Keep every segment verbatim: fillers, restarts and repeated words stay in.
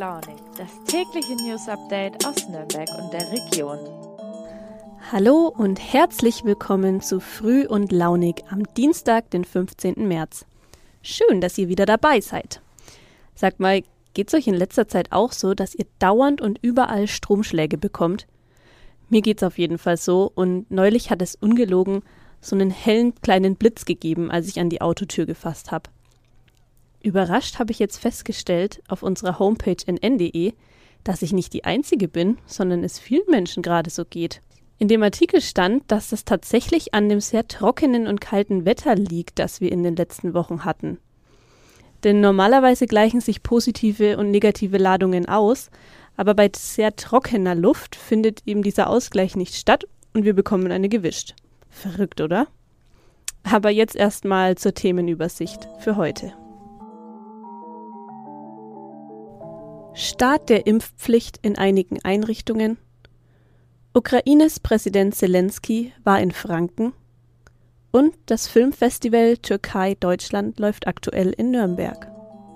Launig, das tägliche News-Update aus Nürnberg und der Region. Hallo und herzlich willkommen zu Früh und Launig am Dienstag, den fünfzehnten März. Schön, dass ihr wieder dabei seid. Sagt mal, geht's euch in letzter Zeit auch so, dass ihr dauernd und überall Stromschläge bekommt? Mir geht's auf jeden Fall so und neulich hat es ungelogen so einen hellen kleinen Blitz gegeben, als ich an die Autotür gefasst habe. Überrascht habe ich jetzt festgestellt auf unserer Homepage n n punkt d e, dass ich nicht die Einzige bin, sondern es vielen Menschen gerade so geht. In dem Artikel stand, dass das tatsächlich an dem sehr trockenen und kalten Wetter liegt, das wir in den letzten Wochen hatten. Denn normalerweise gleichen sich positive und negative Ladungen aus, aber bei sehr trockener Luft findet eben dieser Ausgleich nicht statt und wir bekommen eine gewischt. Verrückt, oder? Aber jetzt erstmal zur Themenübersicht für heute. Start der Impfpflicht in einigen Einrichtungen. Ukraines Präsident Zelensky war in Franken. Und das Filmfestival Türkei-Deutschland läuft aktuell in Nürnberg.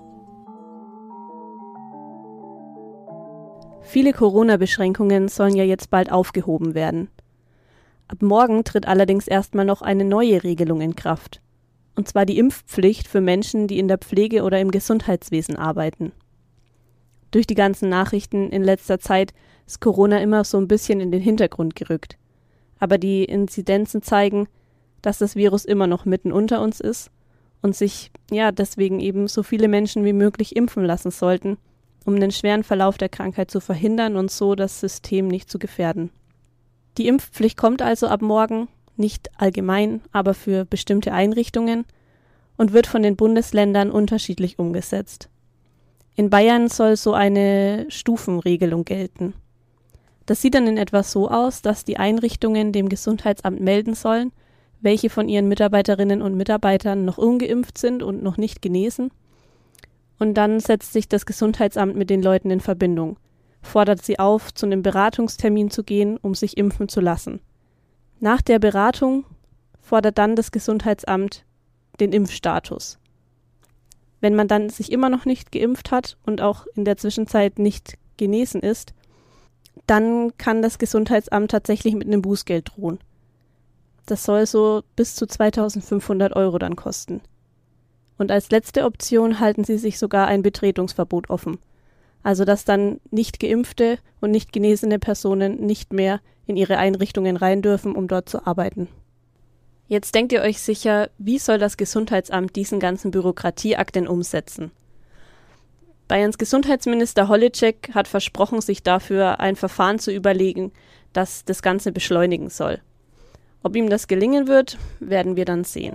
Viele Corona-Beschränkungen sollen ja jetzt bald aufgehoben werden. Ab morgen tritt allerdings erstmal noch eine neue Regelung in Kraft. Und zwar die Impfpflicht für Menschen, die in der Pflege oder im Gesundheitswesen arbeiten. Durch die ganzen Nachrichten in letzter Zeit ist Corona immer so ein bisschen in den Hintergrund gerückt. Aber die Inzidenzen zeigen, dass das Virus immer noch mitten unter uns ist und sich ja deswegen eben so viele Menschen wie möglich impfen lassen sollten, um den schweren Verlauf der Krankheit zu verhindern und so das System nicht zu gefährden. Die Impfpflicht kommt also ab morgen, nicht allgemein, aber für bestimmte Einrichtungen und wird von den Bundesländern unterschiedlich umgesetzt. In Bayern soll so eine Stufenregelung gelten. Das sieht dann in etwa so aus, dass die Einrichtungen dem Gesundheitsamt melden sollen, welche von ihren Mitarbeiterinnen und Mitarbeitern noch ungeimpft sind und noch nicht genesen. Und dann setzt sich das Gesundheitsamt mit den Leuten in Verbindung, fordert sie auf, zu einem Beratungstermin zu gehen, um sich impfen zu lassen. Nach der Beratung fordert dann das Gesundheitsamt den Impfstatus. Wenn man dann sich immer noch nicht geimpft hat und auch in der Zwischenzeit nicht genesen ist, dann kann das Gesundheitsamt tatsächlich mit einem Bußgeld drohen. Das soll so bis zu zweitausendfünfhundert Euro dann kosten. Und als letzte Option halten sie sich sogar ein Betretungsverbot offen. Also dass dann nicht geimpfte und nicht genesene Personen nicht mehr in ihre Einrichtungen rein dürfen, um dort zu arbeiten. Jetzt denkt ihr euch sicher, wie soll das Gesundheitsamt diesen ganzen Bürokratieakt denn umsetzen? Bayerns Gesundheitsminister Holitschek hat versprochen, sich dafür ein Verfahren zu überlegen, das das Ganze beschleunigen soll. Ob ihm das gelingen wird, werden wir dann sehen.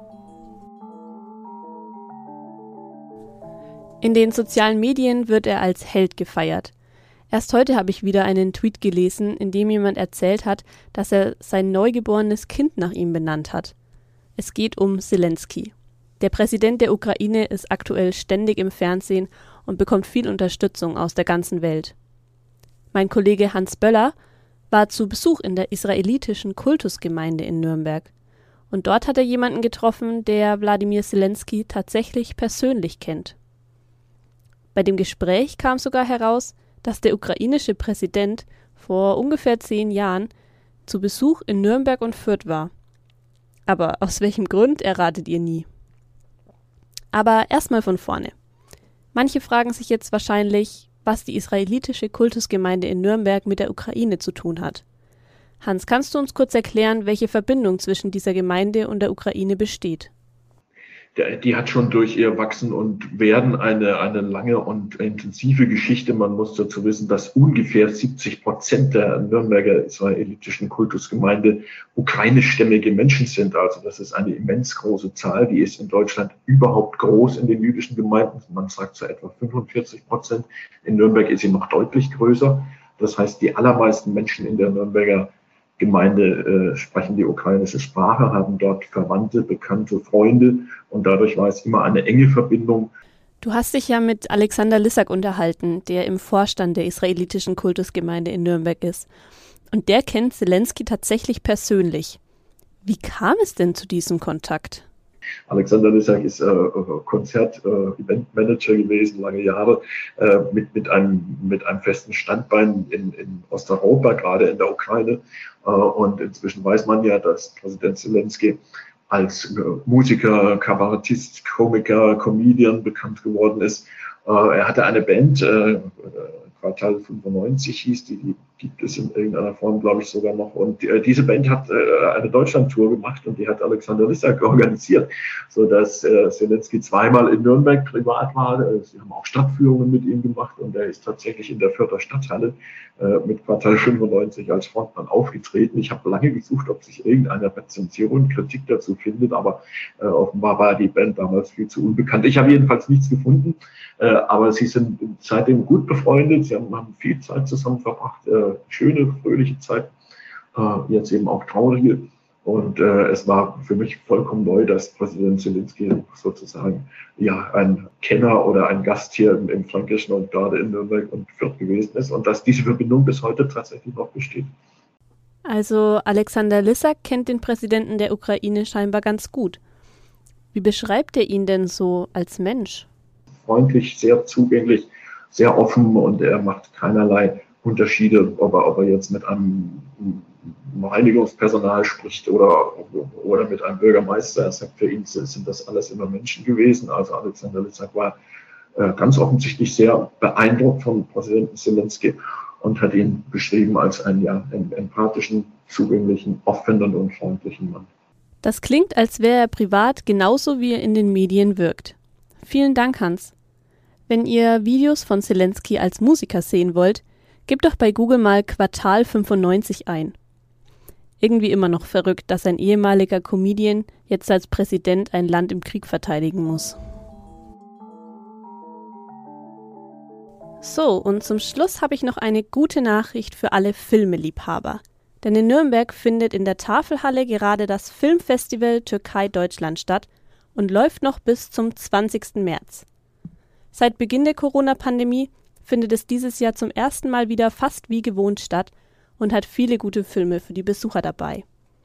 In den sozialen Medien wird er als Held gefeiert. Erst heute habe ich wieder einen Tweet gelesen, in dem jemand erzählt hat, dass er sein neugeborenes Kind nach ihm benannt hat. Es geht um Zelensky. Der Präsident der Ukraine ist aktuell ständig im Fernsehen und bekommt viel Unterstützung aus der ganzen Welt. Mein Kollege Hans Böller war zu Besuch in der israelitischen Kultusgemeinde in Nürnberg. Und dort hat er jemanden getroffen, der Wladimir Zelensky tatsächlich persönlich kennt. Bei dem Gespräch kam sogar heraus, dass der ukrainische Präsident vor ungefähr zehn Jahren zu Besuch in Nürnberg und Fürth war. Aber aus welchem Grund, erratet ihr nie. Aber erstmal von vorne. Manche fragen sich jetzt wahrscheinlich, was die israelitische Kultusgemeinde in Nürnberg mit der Ukraine zu tun hat. Hans, kannst du uns kurz erklären, welche Verbindung zwischen dieser Gemeinde und der Ukraine besteht? Die hat schon durch ihr Wachsen und Werden eine, eine lange und intensive Geschichte. Man muss dazu wissen, dass ungefähr siebzig Prozent der Nürnberger israelitischen Kultusgemeinde ukrainischstämmige Menschen sind. Also das ist eine immens große Zahl. Die ist in Deutschland überhaupt groß in den jüdischen Gemeinden. Man sagt so etwa fünfundvierzig Prozent. In Nürnberg ist sie noch deutlich größer. Das heißt, die allermeisten Menschen in der Nürnberger Gemeinde äh, sprechen die ukrainische Sprache, haben dort Verwandte, Bekannte, Freunde und dadurch war es immer eine enge Verbindung. Du hast dich ja mit Alexander Lissak unterhalten, der im Vorstand der israelitischen Kultusgemeinde in Nürnberg ist. Und der kennt Zelensky tatsächlich persönlich. Wie kam es denn zu diesem Kontakt? Alexander Lissak ist äh, Konzert-Eventmanager äh, gewesen, lange Jahre, äh, mit, mit, einem, mit einem festen Standbein in, in Osteuropa, gerade in der Ukraine. Äh, und inzwischen weiß man ja, dass Präsident Zelensky als äh, Musiker, Kabarettist, Komiker, Comedian bekannt geworden ist. Äh, er hatte eine Band, äh, Quartal fünfundneunzig hieß die, die gibt es in irgendeiner Form, glaube ich, sogar noch. Und äh, diese Band hat äh, eine Deutschlandtour gemacht und die hat Alexander Lissak organisiert, sodass äh, Zelensky zweimal in Nürnberg privat war. Äh, sie haben auch Stadtführungen mit ihm gemacht und er ist tatsächlich in der Fürther Stadthalle äh, mit Quartal fünfundneunzig als Frontmann aufgetreten. Ich habe lange gesucht, ob sich irgendeine Rezension, Kritik dazu findet, aber äh, offenbar war die Band damals viel zu unbekannt. Ich habe jedenfalls nichts gefunden, äh, aber sie sind seitdem gut befreundet. Sie haben, haben viel Zeit zusammen verbracht, äh, schöne, fröhliche Zeit, äh, jetzt eben auch traurige. Und äh, es war für mich vollkommen neu, dass Präsident Zelensky sozusagen ja ein Kenner oder ein Gast hier im, im Fränkischen und gerade in Nürnberg und Fürth gewesen ist und dass diese Verbindung bis heute tatsächlich noch besteht. Also Alexander Lissak kennt den Präsidenten der Ukraine scheinbar ganz gut. Wie beschreibt er ihn denn so als Mensch? Freundlich, sehr zugänglich, sehr offen und er macht keinerlei Unterschiede, ob er, ob er jetzt mit einem Reinigungspersonal spricht oder, oder mit einem Bürgermeister. Er sagt, für ihn sind das alles immer Menschen gewesen. Also Alexander Lissak war äh, ganz offensichtlich sehr beeindruckt von Präsident Zelensky und hat ihn beschrieben als einen, ja, einen empathischen, zugänglichen, offenen und freundlichen Mann. Das klingt, als wäre er privat genauso, wie er in den Medien wirkt. Vielen Dank, Hans. Wenn ihr Videos von Zelensky als Musiker sehen wollt, gebt doch bei Google mal Quartal fünfundneunzig ein. Irgendwie immer noch verrückt, dass ein ehemaliger Comedian jetzt als Präsident ein Land im Krieg verteidigen muss. So, und zum Schluss habe ich noch eine gute Nachricht für alle Filmeliebhaber. Denn in Nürnberg findet in der Tafelhalle gerade das Filmfestival Türkei-Deutschland statt und läuft noch bis zum zwanzigsten März. Seit Beginn der Corona-Pandemie findet es dieses Jahr zum ersten Mal wieder fast wie gewohnt statt und hat viele gute Filme für die Besucher dabei.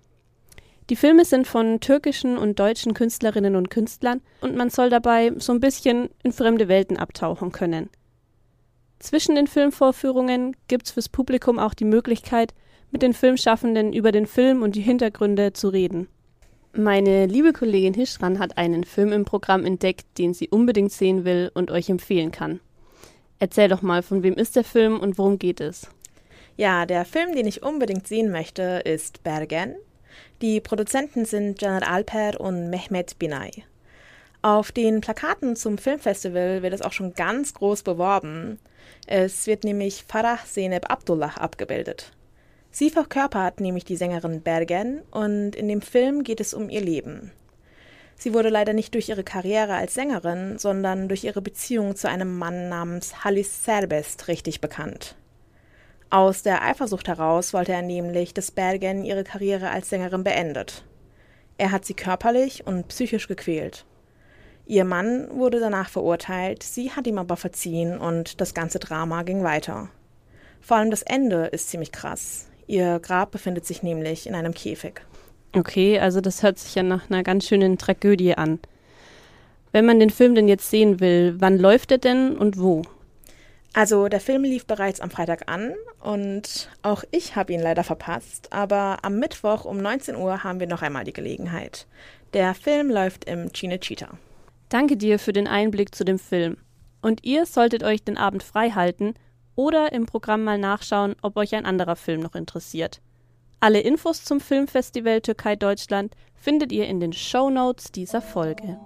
Die Filme sind von türkischen und deutschen Künstlerinnen und Künstlern und man soll dabei so ein bisschen in fremde Welten abtauchen können. Zwischen den Filmvorführungen gibt's fürs Publikum auch die Möglichkeit, mit den Filmschaffenden über den Film und die Hintergründe zu reden. Meine liebe Kollegin Hischran hat einen Film im Programm entdeckt, den sie unbedingt sehen will und euch empfehlen kann. Erzähl doch mal, von wem ist der Film und worum geht es? Ja, der Film, den ich unbedingt sehen möchte, ist Bergen. Die Produzenten sind Caner Alper und Mehmet Binay. Auf den Plakaten zum Filmfestival wird es auch schon ganz groß beworben. Es wird nämlich Farah Zeynep Abdullah abgebildet. Sie verkörpert nämlich die Sängerin Bergen und in dem Film geht es um ihr Leben. Sie wurde leider nicht durch ihre Karriere als Sängerin, sondern durch ihre Beziehung zu einem Mann namens Halis Serbest richtig bekannt. Aus der Eifersucht heraus wollte er nämlich, dass Bergen ihre Karriere als Sängerin beendet. Er hat sie körperlich und psychisch gequält. Ihr Mann wurde danach verurteilt, sie hat ihm aber verziehen und das ganze Drama ging weiter. Vor allem das Ende ist ziemlich krass. Ihr Grab befindet sich nämlich in einem Käfig. Okay, also das hört sich ja nach einer ganz schönen Tragödie an. Wenn man den Film denn jetzt sehen will, wann läuft er denn und wo? Also der Film lief bereits am Freitag an und auch ich habe ihn leider verpasst, aber am Mittwoch um neunzehn Uhr haben wir noch einmal die Gelegenheit. Der Film läuft im Cinecittà. Danke dir für den Einblick zu dem Film. Und ihr solltet euch den Abend frei halten oder im Programm mal nachschauen, ob euch ein anderer Film noch interessiert. Alle Infos zum Filmfestival Türkei-Deutschland findet ihr in den Shownotes dieser Folge.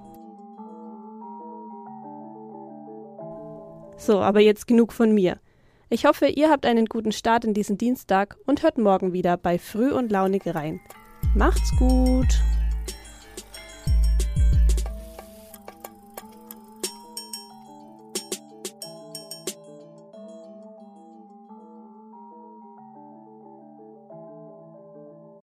So, aber jetzt genug von mir. Ich hoffe, ihr habt einen guten Start in diesen Dienstag und hört morgen wieder bei Früh und Launig rein. Macht's gut!